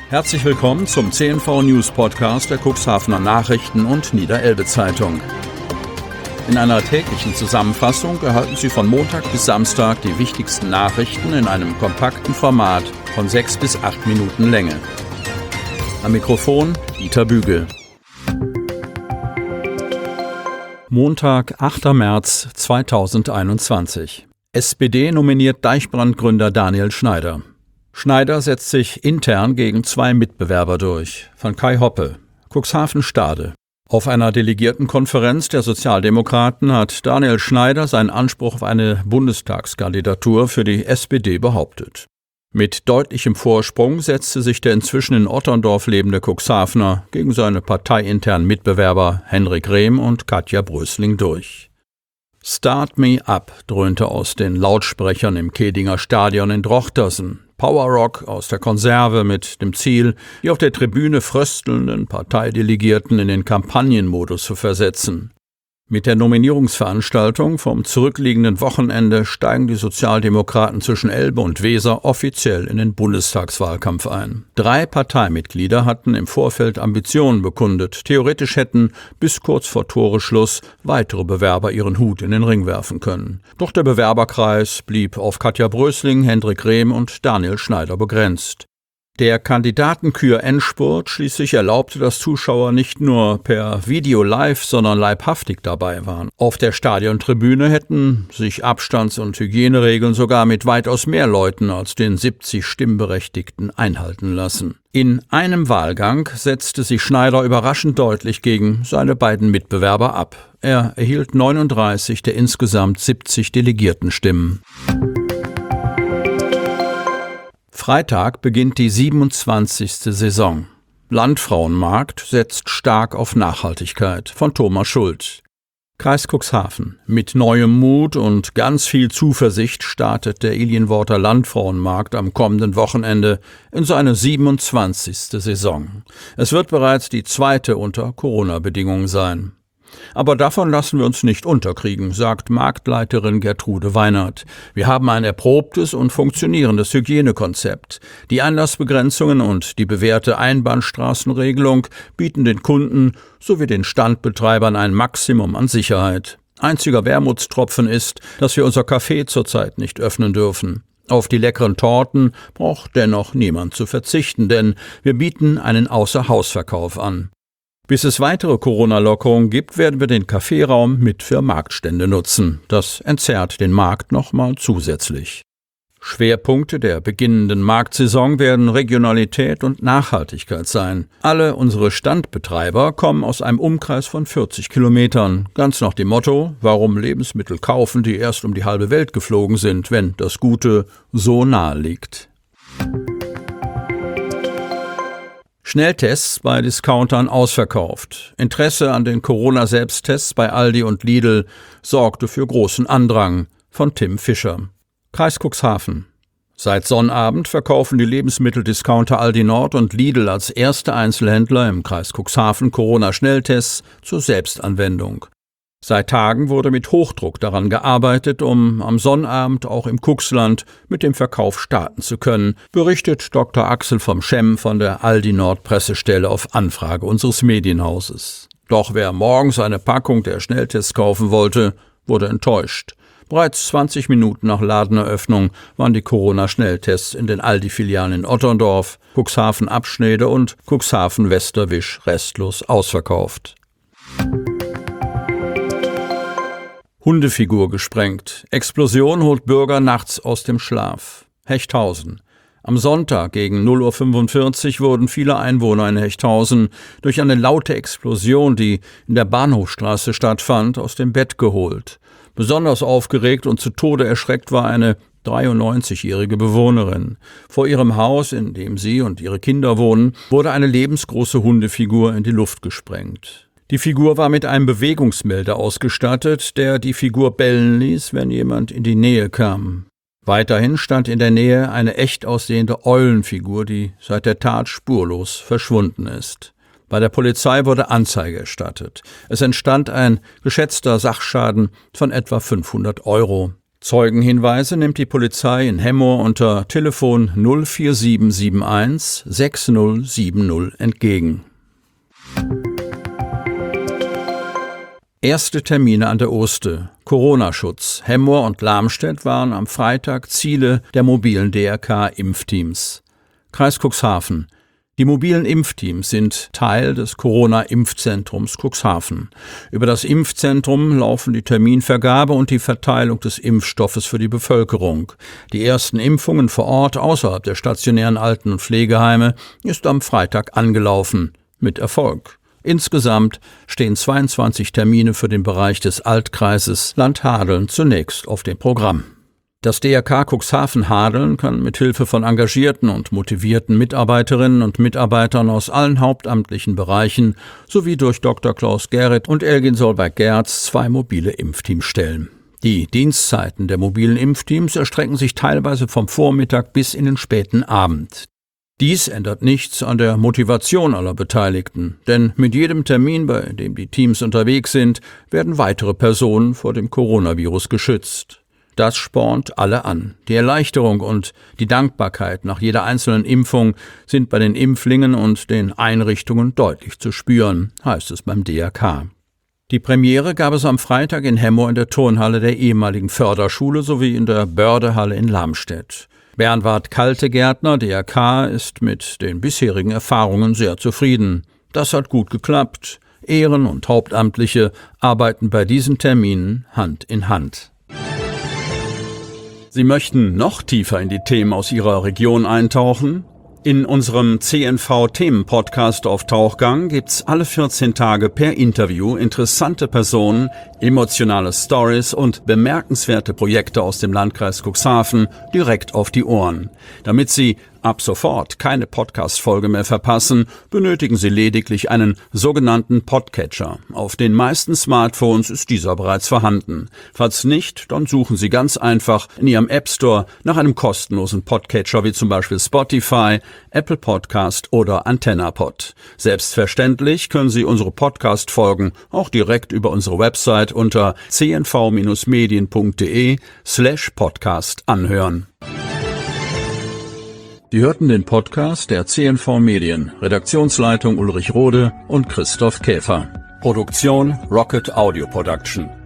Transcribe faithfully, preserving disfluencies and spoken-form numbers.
Herzlich willkommen zum C N V News Podcast der Cuxhavener Nachrichten und Niederelbe Zeitung. In einer täglichen Zusammenfassung erhalten Sie von Montag bis Samstag die wichtigsten Nachrichten in einem kompakten Format von sechs bis acht Minuten Länge. Am Mikrofon Dieter Bügel. Montag, achter März zweitausendeinundzwanzig. S P D nominiert Deichbrand-Gründer Daniel Schneider. Schneider setzt sich intern gegen zwei Mitbewerber durch. Von Kai Hoppe. Cuxhaven-Stade. Auf einer Delegiertenkonferenz der Sozialdemokraten hat Daniel Schneider seinen Anspruch auf eine Bundestagskandidatur für die S P D behauptet. Mit deutlichem Vorsprung setzte sich der inzwischen in Otterndorf lebende Cuxhavener gegen seine parteiinternen Mitbewerber Henrik Rehm und Katja Brösling durch. Start me up dröhnte aus den Lautsprechern im Kedinger Stadion in Drochtersen. Powerrock aus der Konserve mit dem Ziel, die auf der Tribüne fröstelnden Parteidelegierten in den Kampagnenmodus zu versetzen. Mit der Nominierungsveranstaltung vom zurückliegenden Wochenende steigen die Sozialdemokraten zwischen Elbe und Weser offiziell in den Bundestagswahlkampf ein. Drei Parteimitglieder hatten im Vorfeld Ambitionen bekundet. Theoretisch hätten bis kurz vor Toreschluss weitere Bewerber ihren Hut in den Ring werfen können. Doch der Bewerberkreis blieb auf Katja Brösling, Henrik Rehm und Daniel Schneider begrenzt. Der Kandidatenkür-Endspurt schließlich erlaubte, dass Zuschauer nicht nur per Video live, sondern leibhaftig dabei waren. Auf der Stadiontribüne hätten sich Abstands- und Hygieneregeln sogar mit weitaus mehr Leuten als den siebzig Stimmberechtigten einhalten lassen. In einem Wahlgang setzte sich Schneider überraschend deutlich gegen seine beiden Mitbewerber ab. Er erhielt neununddreißig der insgesamt siebzig Delegiertenstimmen. Freitag beginnt die siebenundzwanzigste Saison. Landfrauenmarkt setzt stark auf Nachhaltigkeit. Von Thomas Schult. Kreis Cuxhaven. Mit neuem Mut und ganz viel Zuversicht startet der Ilienworter Landfrauenmarkt am kommenden Wochenende in seine siebenundzwanzigste Saison. Es wird bereits die zweite unter Corona-Bedingungen sein. Aber davon lassen wir uns nicht unterkriegen, sagt Marktleiterin Gertrude Weinert. Wir haben ein erprobtes und funktionierendes Hygienekonzept. Die Einlassbegrenzungen und die bewährte Einbahnstraßenregelung bieten den Kunden sowie den Standbetreibern ein Maximum an Sicherheit. Einziger Wermutstropfen ist, dass wir unser Café zurzeit nicht öffnen dürfen. Auf die leckeren Torten braucht dennoch niemand zu verzichten, denn wir bieten einen Außerhausverkauf an. Bis es weitere Corona-Lockerungen gibt, werden wir den Kaffeeraum mit für Marktstände nutzen. Das entzerrt den Markt nochmal zusätzlich. Schwerpunkte der beginnenden Marktsaison werden Regionalität und Nachhaltigkeit sein. Alle unsere Standbetreiber kommen aus einem Umkreis von vierzig Kilometern. Ganz nach dem Motto, warum Lebensmittel kaufen, die erst um die halbe Welt geflogen sind, wenn das Gute so nahe liegt. Schnelltests bei Discountern ausverkauft. Interesse an den Corona-Selbsttests bei Aldi und Lidl sorgte für großen Andrang. Von Tim Fischer. Kreis Cuxhaven. Seit Sonnabend verkaufen die Lebensmitteldiscounter Aldi Nord und Lidl als erste Einzelhändler im Kreis Cuxhaven Corona-Schnelltests zur Selbstanwendung. Seit Tagen wurde mit Hochdruck daran gearbeitet, um am Sonnabend auch im Cuxland mit dem Verkauf starten zu können, berichtet Doktor Axel vom Schemm von der Aldi Nord Pressestelle auf Anfrage unseres Medienhauses. Doch wer morgens eine Packung der Schnelltests kaufen wollte, wurde enttäuscht. Bereits zwanzig Minuten nach Ladeneröffnung waren die Corona-Schnelltests in den Aldi-Filialen in Otterndorf, Cuxhaven-Abschnede und Cuxhaven-Westerwisch restlos ausverkauft. Hundefigur gesprengt. Explosion holt Bürger nachts aus dem Schlaf. Hechthausen. Am Sonntag gegen null Uhr fünfundvierzig wurden viele Einwohner in Hechthausen durch eine laute Explosion, die in der Bahnhofstraße stattfand, aus dem Bett geholt. Besonders aufgeregt und zu Tode erschreckt war eine dreiundneunzigjährige Bewohnerin. Vor ihrem Haus, in dem sie und ihre Kinder wohnen, wurde eine lebensgroße Hundefigur in die Luft gesprengt. Die Figur war mit einem Bewegungsmelder ausgestattet, der die Figur bellen ließ, wenn jemand in die Nähe kam. Weiterhin stand in der Nähe eine echt aussehende Eulenfigur, die seit der Tat spurlos verschwunden ist. Bei der Polizei wurde Anzeige erstattet. Es entstand ein geschätzter Sachschaden von etwa fünfhundert Euro. Zeugenhinweise nimmt die Polizei in Hemmoor unter Telefon null vier sieben sieben eins sechs null sieben null entgegen. Erste Termine an der Oste. Corona-Schutz. Hemmoor und Lamstedt waren am Freitag Ziele der mobilen D R K-Impfteams. Kreis Cuxhaven. Die mobilen Impfteams sind Teil des Corona-Impfzentrums Cuxhaven. Über das Impfzentrum laufen die Terminvergabe und die Verteilung des Impfstoffes für die Bevölkerung. Die ersten Impfungen vor Ort außerhalb der stationären Alten- und Pflegeheime ist am Freitag angelaufen. Mit Erfolg. Insgesamt stehen zweiundzwanzig Termine für den Bereich des Altkreises Land Hadeln zunächst auf dem Programm. Das D R K Cuxhaven Hadeln kann mit Hilfe von engagierten und motivierten Mitarbeiterinnen und Mitarbeitern aus allen hauptamtlichen Bereichen sowie durch Doktor Klaus Gerrit und Elgin Solberg-Gerz zwei mobile Impfteams stellen. Die Dienstzeiten der mobilen Impfteams erstrecken sich teilweise vom Vormittag bis in den späten Abend. Dies ändert nichts an der Motivation aller Beteiligten, denn mit jedem Termin, bei dem die Teams unterwegs sind, werden weitere Personen vor dem Coronavirus geschützt. Das spornt alle an. Die Erleichterung und die Dankbarkeit nach jeder einzelnen Impfung sind bei den Impflingen und den Einrichtungen deutlich zu spüren, heißt es beim D R K. Die Premiere gab es am Freitag in Hemmoor in der Turnhalle der ehemaligen Förderschule sowie in der Bördehalle in Lamstedt. Bernward Kaltegärtner, D R K, ist mit den bisherigen Erfahrungen sehr zufrieden. Das hat gut geklappt. Ehren- und Hauptamtliche arbeiten bei diesen Terminen Hand in Hand. Sie möchten noch tiefer in die Themen aus Ihrer Region eintauchen? In unserem C N V-Themen-Podcast auf Tauchgang gibt's alle vierzehn Tage per Interview interessante Personen, emotionale Stories und bemerkenswerte Projekte aus dem Landkreis Cuxhaven direkt auf die Ohren. Damit Sie ab sofort keine Podcast-Folge mehr verpassen, benötigen Sie lediglich einen sogenannten Podcatcher. Auf den meisten Smartphones ist dieser bereits vorhanden. Falls nicht, dann suchen Sie ganz einfach in Ihrem App Store nach einem kostenlosen Podcatcher wie zum Beispiel Spotify, Apple Podcast oder AntennaPod. Selbstverständlich können Sie unsere Podcast-Folgen auch direkt über unsere Website unter c n v medien punkt de slash podcast anhören. Sie hörten den Podcast der C N V Medien, Redaktionsleitung Ulrich Rode und Christoph Käfer. Produktion Rocket Audio Production.